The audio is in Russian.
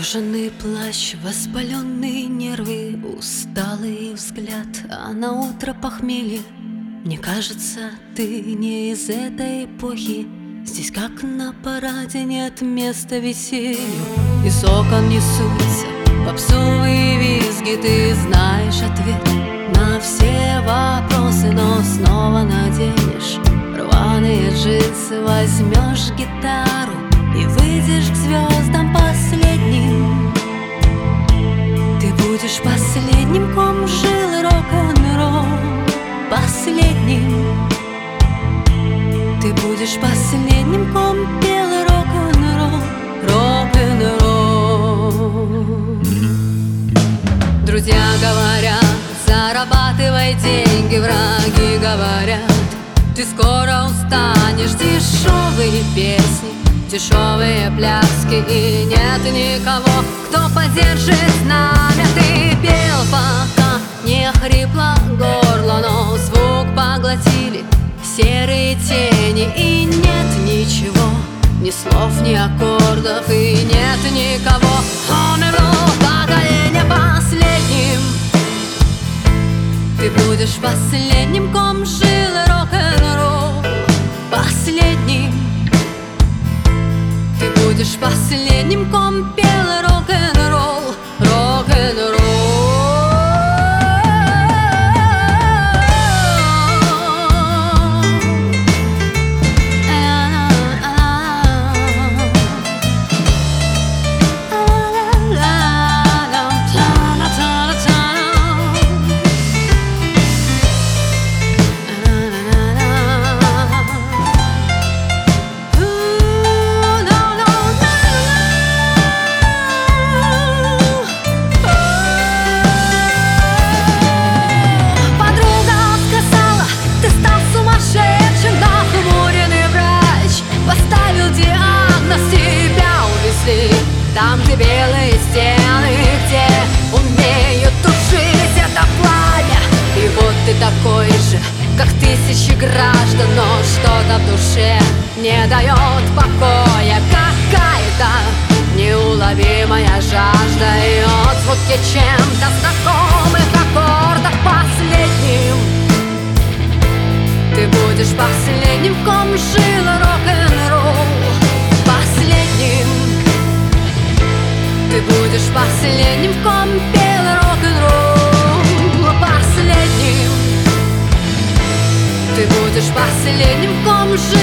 Кожаный плащ, воспаленные нервы, усталый взгляд, а на утро похмелье. Мне кажется, ты не из этой эпохи. Здесь, как на параде, нет места веселью. Из окон несутся попсовые визги. Ты знаешь ответ на все вопросы, но снова наденешь рваные джинсы, возьмешь гитару и выйдешь к звездам последним. Ты будешь последним, ком жил рок-н-ролл, последним. Ты будешь последним, ком пел рок-н-ролл, рок-н-ролл. Друзья говорят, зарабатывай деньги, враги говорят, ты скоро устанешь. Дешевые песни, дешевые пляски, и нет никого, кто поддержит знамя. Ты пел, пока не хрипло горло, но звук поглотили серые тени. И нет ничего, ни слов, ни аккордов, и нет никого. Он был поколение последним. Ты будешь последним, ком жил рок-н-ролл, последним. Ты будешь последним, ком пел рок-н-ролл, рок-н-ролл. Там, где белые стены, где умеют тушить это пламя. И вот ты такой же, как тысячи граждан, но что-то в душе не дает покоя. Какая-то неуловимая жажда, и отзвуки чем-то знакомых аккордах последним. Ты будешь последним, ком жил рок-н-ролл, последним. Ты будешь последним, ком пел рок-н-ролл, последним. Ты будешь последним, ком жил